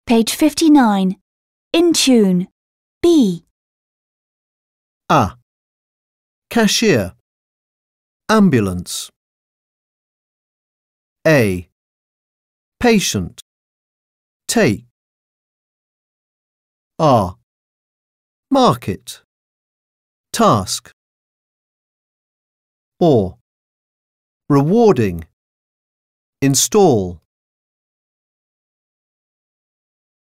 Page 59. In tune. B. A. Cashier. Ambulance. A. Patient. Take. R. Market. Task. Or. Rewarding. Install.